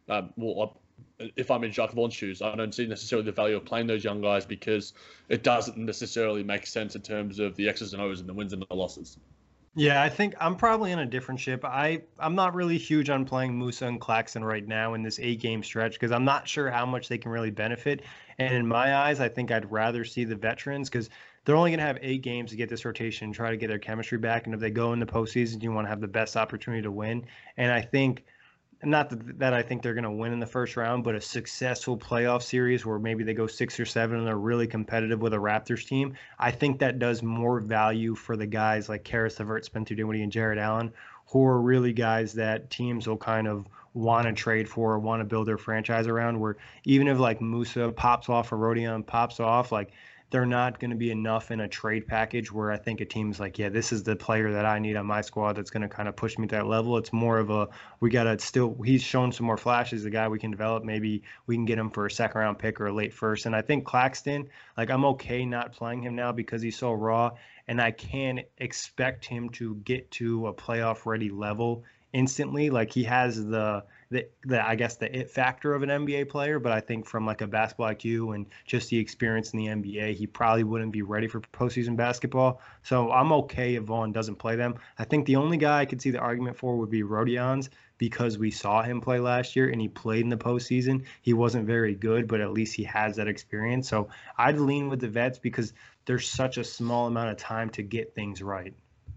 If I'm in Jacques Vaughn's shoes, I don't see necessarily the value of playing those young guys because it doesn't necessarily make sense in terms of the X's and O's and the wins and the losses. Yeah, I think I'm probably in a different ship. I'm not really huge on playing Musa and Claxton right now in this 8-game stretch because I'm not sure how much they can really benefit. And in my eyes, I think I'd rather see the veterans because they're only going to have 8 games to get this rotation and try to get their chemistry back. And if they go in the postseason, you want to have the best opportunity to win. And I think, not that I think they're going to win in the first round, but a successful playoff series where maybe they go 6 or 7 and they're really competitive with a Raptors team, I think that does more value for the guys like Karis LeVert, Spencer Dinwiddie, and Jarrett Allen, who are really guys that teams will kind of want to trade for or want to build their franchise around, where even if like Musa pops off or Rodion pops off, like they're not going to be enough in a trade package where I think a team's like, yeah, this is the player that I need on my squad that's going to kind of push me to that level. It's more of a, we got to still, he's shown some more flashes, the guy we can develop. Maybe we can get him for a second round pick or a late first. And I think Claxton, like, I'm okay not playing him now because he's so raw, and I can't expect him to get to a playoff ready level instantly. Like, he has the I guess the it factor of an NBA player, but I think from like a basketball IQ and just the experience in the NBA, he probably wouldn't be ready for postseason basketball. So I'm okay if Vaughn doesn't play them. I think the only guy I could see the argument for would be Rodions, because we saw him play last year and he played in the postseason. He wasn't very good, but at least he has that experience. So I'd lean with the vets because there's such a small amount of time to get things right.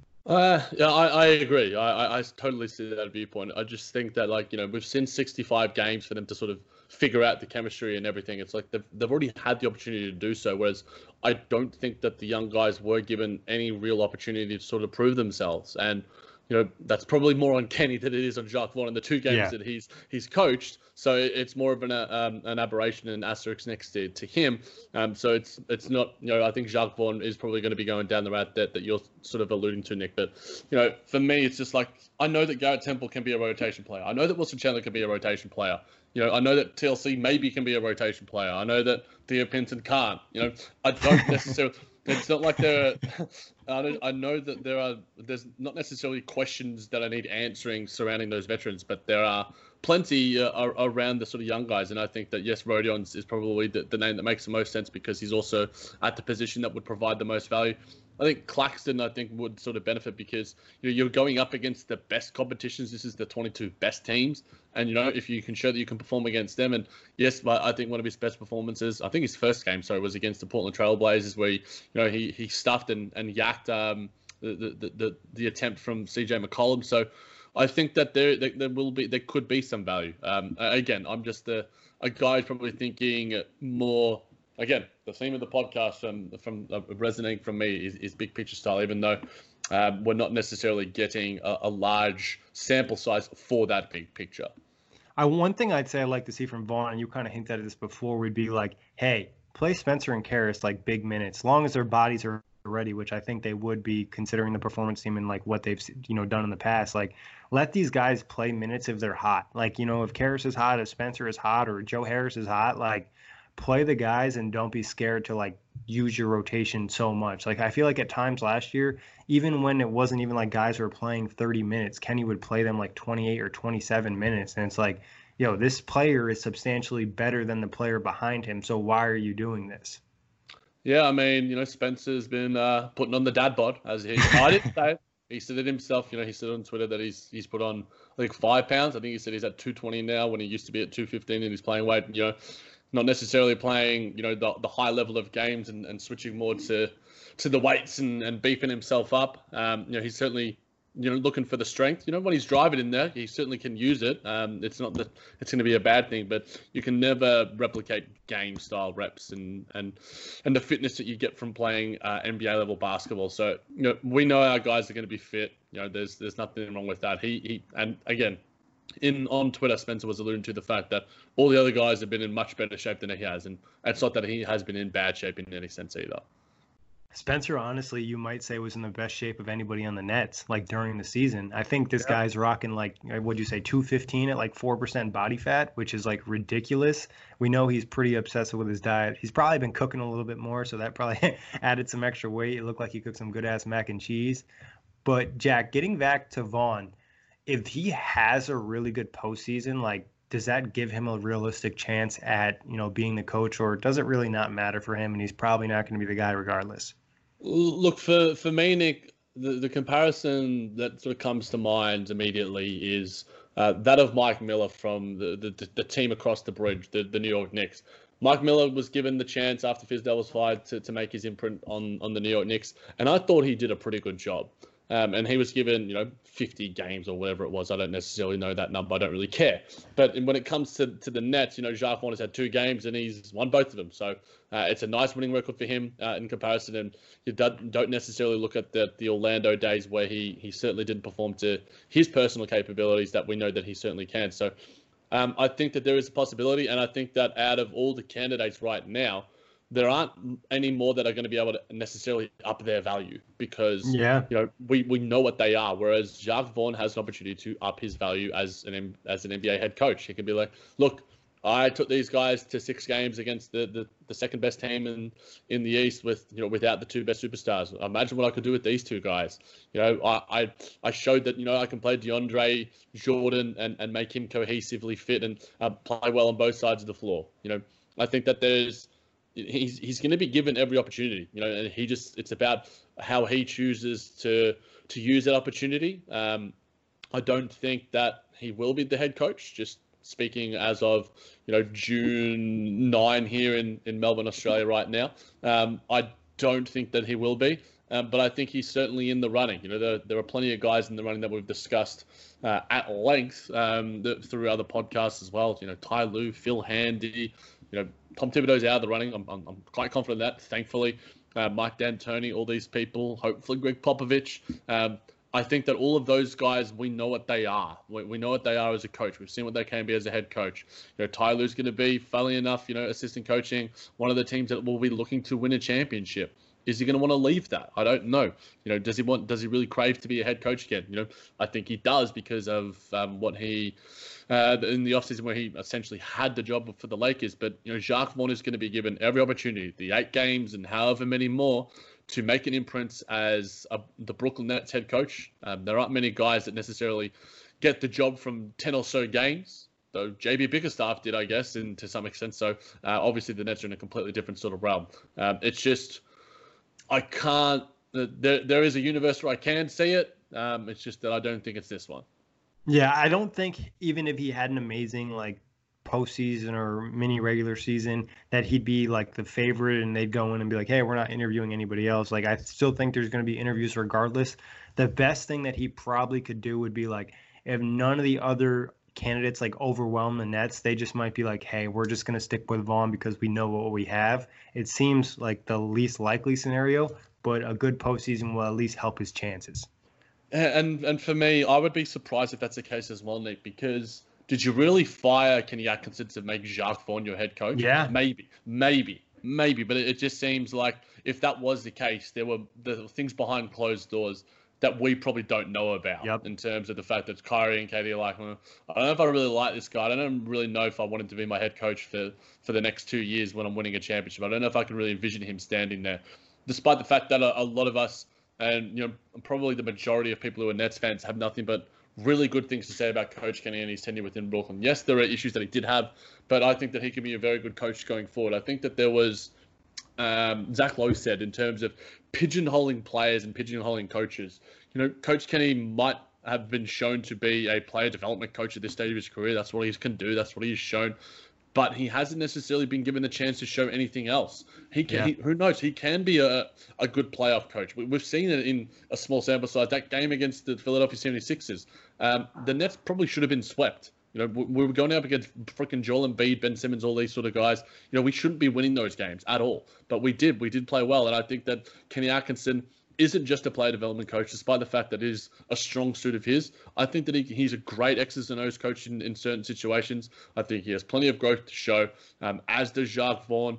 Yeah, I agree. I totally see that viewpoint. I just think that, like, you know, we've seen 65 games for them to sort of figure out the chemistry and everything. It's like they've already had the opportunity to do so, whereas I don't think that the young guys were given any real opportunity to sort of prove themselves. And, you know, that's probably more on Kenny than it is on Jacques Vaughn in the two games that he's coached. So it's more of an aberration and asterisk next to him. So it's not, you know, I think Jacques Vaughn is probably going to be going down the route that you're sort of alluding to, Nick. But, you know, for me, it's just like, I know that Garrett Temple can be a rotation player. I know that Wilson Chandler can be a rotation player. You know, I know that TLC maybe can be a rotation player. I know that Theo Pinson can't. You know, I don't necessarily. It's not like there are, I know that there's not necessarily questions that I need answering surrounding those veterans, but there are plenty around the sort of young guys. And I think that, yes, Rodions is probably the name that makes the most sense because he's also at the position that would provide the most value. I think Claxton, would sort of benefit because, you know, you're going up against the best competitions. This is the 22 best teams. And, you know, if you can show that you can perform against them, and yes, I think one of his best performances, I think his first game, was against the Portland Trail Blazers, where he stuffed and yacked the attempt from CJ McCollum. So I think that there could be some value. Again, I'm just a guy who's probably thinking more. Again, the theme of the podcast from resonating from me is big picture style, even though we're not necessarily getting a large sample size for that big picture. One thing I'd say I'd like to see from Vaughn, and you kind of hinted at this before, would be like, hey, play Spencer and Karras like big minutes, as long as their bodies are ready, which I think they would be considering the performance team and like what they've done in the past. Like, let these guys play minutes if they're hot. Like, if Karras is hot, if Spencer is hot, or Joe Harris is hot, like, play the guys and don't be scared to like use your rotation so much. Like, I feel like at times last year, even when it wasn't even like guys were playing 30 minutes, Kenny would play them like 28 or 27 minutes. And it's like, this player is substantially better than the player behind him. So why are you doing this? Yeah, I mean, Spencer's been putting on the dad bod, as I didn't say. He said it himself. He said on Twitter that he's put on, I think, 5 pounds. I think he said he's at 220 now when he used to be at 215 in his playing weight. Not necessarily playing, the high level of games and switching more to the weights and beefing himself up. He's certainly, looking for the strength. When he's driving in there, he certainly can use it. It's not that it's going to be a bad thing, but you can never replicate game style reps and the fitness that you get from playing NBA level basketball. So, we know our guys are going to be fit. There's nothing wrong with that. And again, on Twitter, Spencer was alluding to the fact that all the other guys have been in much better shape than he has. And it's not that he has been in bad shape in any sense either. Spencer, honestly, you might say was in the best shape of anybody on the Nets, like during the season. I think this guy's rocking like, what'd you say, 215 at like 4% body fat, which is like ridiculous. We know he's pretty obsessive with his diet. He's probably been cooking a little bit more, so that probably added some extra weight. It looked like he cooked some good ass mac and cheese. But Jack, getting back to Vaughn, if he has a really good postseason, like, does that give him a realistic chance at, being the coach, or does it really not matter for him and he's probably not going to be the guy regardless? Look, for me, Nick, the comparison that sort of comes to mind immediately is that of Mike Miller from the team across the bridge, the New York Knicks. Mike Miller was given the chance after Fizdale was fired to make his imprint on the New York Knicks, and I thought he did a pretty good job. And he was given, 50 games or whatever it was. I don't necessarily know that number. I don't really care. But when it comes to the Nets, Jacques Vaughn has had 2 games and he's won both of them. So it's a nice winning record for him in comparison. And you don't necessarily look at the Orlando days where he certainly didn't perform to his personal capabilities that we know that he certainly can. So I think that there is a possibility. And I think that out of all the candidates right now, there aren't any more that are going to be able to necessarily up their value because we know what they are. Whereas Jacques Vaughn has an opportunity to up his value as an NBA head coach. He can be like, look, I took these guys to 6 games against the second best team in the East without the 2 best superstars. Imagine what I could do with these 2 guys. I showed that I can play DeAndre Jordan and make him cohesively fit and play well on both sides of the floor. I think that he's going to be given every opportunity. And it's about how he chooses to use that opportunity. I don't think that he will be the head coach. Just speaking as of June 9 here in Melbourne, Australia right now. I don't think that he will be, but I think he's certainly in the running. There are plenty of guys in the running that we've discussed at length through other podcasts as well. Ty Lue, Phil Handy, Tom Thibodeau's out of the running. I'm quite confident of that, thankfully. Mike D'Antoni, all these people, hopefully Greg Popovich. I think that all of those guys, we know what they are. We know what they are as a coach. We've seen what they can be as a head coach. Ty Lue's going to be, funnily enough, assistant coaching one of the teams that will be looking to win a championship. Is he going to want to leave that? I don't know. Does he really crave to be a head coach again? I think he does because of what he in the offseason where he essentially had the job for the Lakers. But Jacques Vaughn is going to be given every opportunity, the 8 games and however many more, to make an imprint as the Brooklyn Nets head coach. There aren't many guys that necessarily get the job from 10 or so games, though JB Bickerstaff did, I guess, and to some extent. So obviously the Nets are in a completely different sort of realm. It's just, I can't, there is a universe where I can see it. It's just that I don't think it's this one. Yeah, I don't think even if he had an amazing postseason or mini regular season that he'd be the favorite and they'd go in and be like, hey, we're not interviewing anybody else. I still think there's going to be interviews regardless. The best thing that he probably could do would be if none of the other candidates overwhelm the Nets, they just might be like, hey, we're just going to stick with Vaughn because we know what we have. It seems like the least likely scenario, but a good postseason will at least help his chances. And for me, I would be surprised if that's the case as well, Nick, because did you really fire Kenny Atkinson to make Jacques Vaughn your head coach? Yeah. Maybe. But it just seems like if that was the case, there were things behind closed doors that we probably don't know about in terms of the fact that Kyrie and KD are like, I don't know if I really like this guy. I don't really know if I want him to be my head coach for the next 2 years when I'm winning a championship. I don't know if I can really envision him standing there, despite the fact that a lot of us, and probably the majority of people who are Nets fans, have nothing but really good things to say about Coach Kenny and his tenure within Brooklyn. Yes, there are issues that he did have, but I think that he can be a very good coach going forward. I think that there was, Zach Lowe said, in terms of pigeonholing players and pigeonholing coaches, Coach Kenny might have been shown to be a player development coach at this stage of his career. That's what he can do. That's what he's shown. But he hasn't necessarily been given the chance to show anything else. Who knows? He can be a good playoff coach. We've seen it in a small sample size. That game against the Philadelphia 76ers, the Nets probably should have been swept. We were going up against freaking Joel Embiid, Ben Simmons, all these sort of guys. We shouldn't be winning those games at all. But we did. We did play well. And I think that Kenny Atkinson isn't just a player development coach, despite the fact that it is a strong suit of his. I think that he's a great X's and O's coach in certain situations. I think he has plenty of growth to show, as does Jacques Vaughn.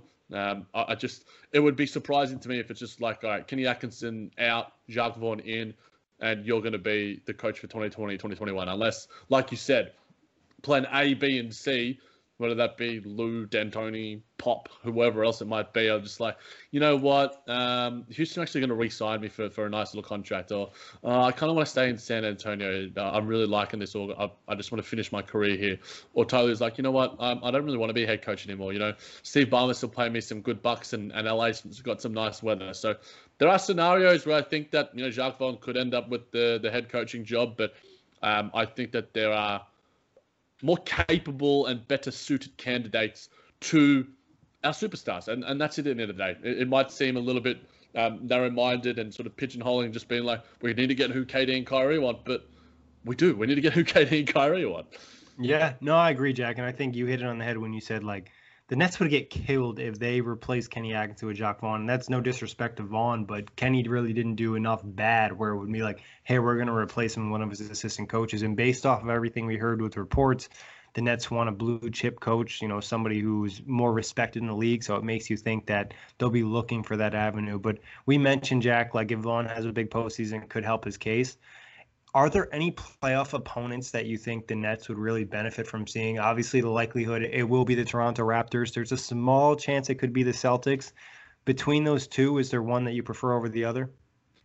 It would be surprising to me if it's just all right, Kenny Atkinson out, Jacques Vaughn in, and you're going to be the coach for 2020, 2021. Unless, like you said, plan A, B, and C, whether that be Lou, D'Antoni, Pop, whoever else it might be, I'm just like, you know what? Houston actually going to re-sign me for a nice little contract, or I kind of want to stay in San Antonio. I'm really liking this. Or I just want to finish my career here. Or Tyler's like, you know what? I don't really want to be a head coach anymore. Steve Ballmer's still paying me some good bucks, and LA's got some nice weather. So there are scenarios where I think that Jacques Vaughn could end up with the head coaching job, but I think that there are more capable and better suited candidates to our superstars. And that's it at the end of the day. It might seem a little bit narrow-minded and sort of pigeonholing, just being like, we need to get who KD and Kyrie want, but we do. We need to get who KD and Kyrie want. Yeah, no, I agree, Jack. And I think you hit it on the head when you said, the Nets would get killed if they replaced Kenny Atkinson with Jacques Vaughn. And that's no disrespect to Vaughn, but Kenny really didn't do enough bad where it would be like, hey, we're going to replace him with one of his assistant coaches. And based off of everything we heard with reports, the Nets want a blue chip coach, somebody who's more respected in the league. So it makes you think that they'll be looking for that avenue. But we mentioned, Jack, like if Vaughn has a big postseason, it could help his case. Are there any playoff opponents that you think the Nets would really benefit from seeing? Obviously, the likelihood it will be the Toronto Raptors. There's a small chance it could be the Celtics. Between those two, is there one that you prefer over the other?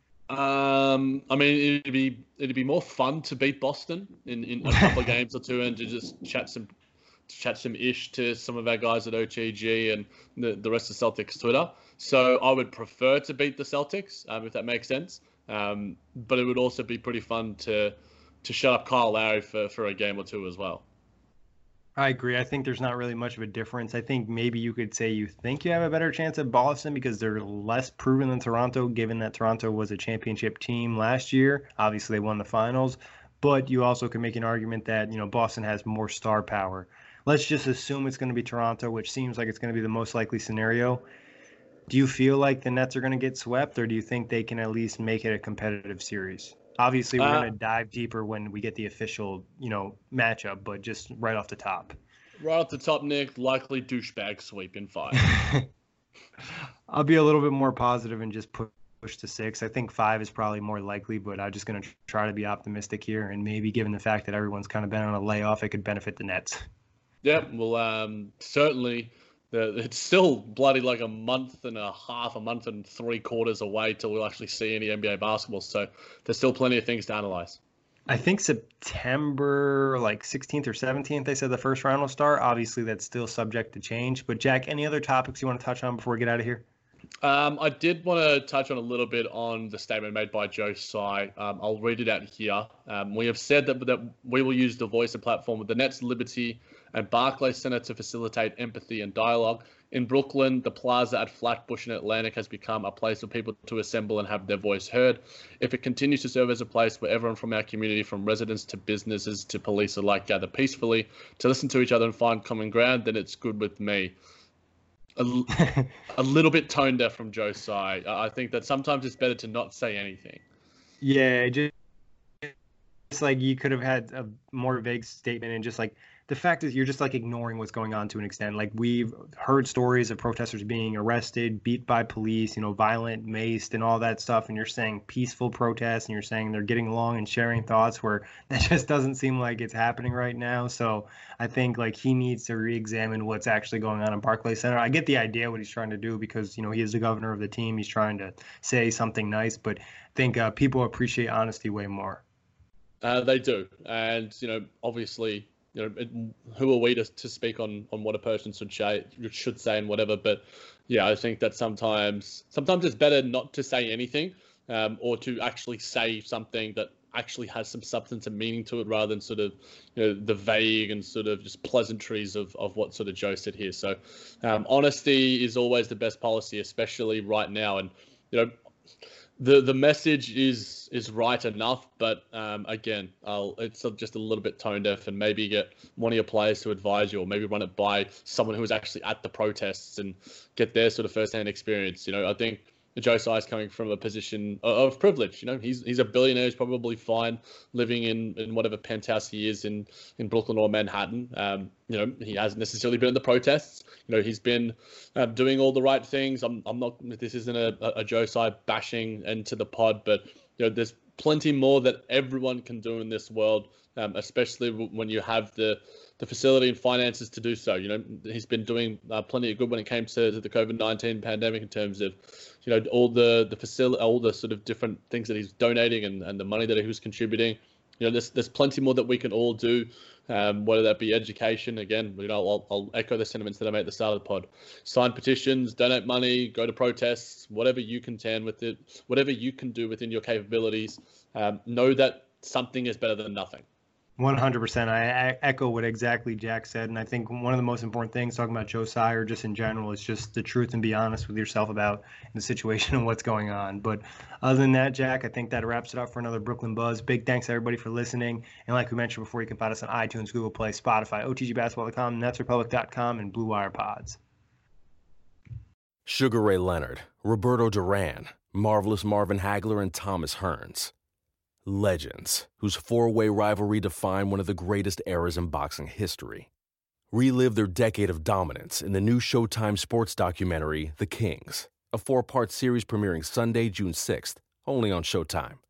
I mean, it'd be more fun to beat Boston in a couple of games or two, and to just chat some ish to some of our guys at OTG and the rest of Celtics Twitter. So I would prefer to beat the Celtics, if that makes sense. But it would also be pretty fun to shut up Kyle Lowry for a game or two as well. I agree. I think there's not really much of a difference. I think maybe you could say you think you have a better chance at Boston because they're less proven than Toronto, given that Toronto was a championship team last year. Obviously, they won the finals. But you also can make an argument that, Boston has more star power. Let's just assume it's going to be Toronto, which seems like it's going to be the most likely scenario. Do you feel like the Nets are going to get swept, or do you think they can at least make it a competitive series? Obviously, we're going to dive deeper when we get the official, matchup, but just right off the top. Right off the top, Nick, likely douchebag sweep in 5. I'll be a little bit more positive and just push to 6. I think 5 is probably more likely, but I'm just going to try to be optimistic here. And maybe given the fact that everyone's kind of been on a layoff, it could benefit the Nets. Yeah, well, certainly. It's still bloody like a month and a half, a month and 3/4 away till we'll actually see any NBA basketball. So there's still plenty of things to analyze. I think September 16th or 17th, they said the first round will start. Obviously, that's still subject to change. But Jack, any other topics you want to touch on before we get out of here? I did want to touch on a little bit on the statement made by Joe Tsai. I'll read it out here. We have said that we will use the voice and platform of the Nets, Liberty, and Barclays Center to facilitate empathy and dialogue. In Brooklyn, the plaza at Flatbush and Atlantic has become a place for people to assemble and have their voice heard. If it continues to serve as a place where everyone from our community, from residents to businesses to police alike, gather peacefully to listen to each other and find common ground, then it's good with me. A little bit tone deaf from Joe Tsai. I think that sometimes it's better to not say anything. Yeah, just like you could have had a more vague statement and just like the fact is you're just like ignoring what's going on to an extent. Like we've heard stories of protesters being arrested, beat by police, violent, maced and all that stuff. And you're saying peaceful protests and you're saying they're getting along and sharing thoughts where that just doesn't seem like it's happening right now. So I think like he needs to re-examine what's actually going on in Barclays Center. I get the idea what he's trying to do because, he is the governor of the team. He's trying to say something nice, but I think people appreciate honesty way more. They do. And, obviously, who are we to speak on what a person should say and whatever. But yeah, I think that sometimes it's better not to say anything or to actually say something that actually has some substance and meaning to it rather than sort of, the vague and sort of just pleasantries of what sort of Joe said here. So honesty is always the best policy, especially right now. And, the message is right enough, but again, it's just a little bit tone deaf, and maybe get one of your players to advise you, or maybe run it by someone who was actually at the protests and get their sort of firsthand experience. I think Joe Tsai is coming from a position of privilege. He's a billionaire. He's probably fine living in whatever penthouse he is in Brooklyn or Manhattan. He hasn't necessarily been in the protests. He's been doing all the right things. I'm not. This isn't a Joe Tsai bashing into the pod, but there's plenty more that everyone can do in this world, especially when you have the facility and finances to do so. He's been doing plenty of good when it came to the COVID-19 pandemic in terms of, all the facility, all the sort of different things that he's donating and the money that he was contributing. There's plenty more that we can all do, whether that be education. Again, I'll echo the sentiments that I made at the start of the pod. Sign petitions, donate money, go to protests, whatever you can whatever you can do within your capabilities. Know that something is better than nothing. 100%. I echo what exactly Jack said. And I think one of the most important things talking about Joe Tsai or just in general is just the truth and be honest with yourself about the situation and what's going on. But other than that, Jack, I think that wraps it up for another Brooklyn Buzz. Big thanks everybody for listening. And like we mentioned before, you can find us on iTunes, Google Play, Spotify, OTGBasketball.com, NetsRepublic.com, and Blue Wire Pods. Sugar Ray Leonard, Roberto Duran, Marvelous Marvin Hagler, and Thomas Hearns. Legends, whose four-way rivalry defined one of the greatest eras in boxing history. Relive their decade of dominance in the new Showtime sports documentary, The Kings, a 4-part series premiering Sunday, June 6th, only on Showtime.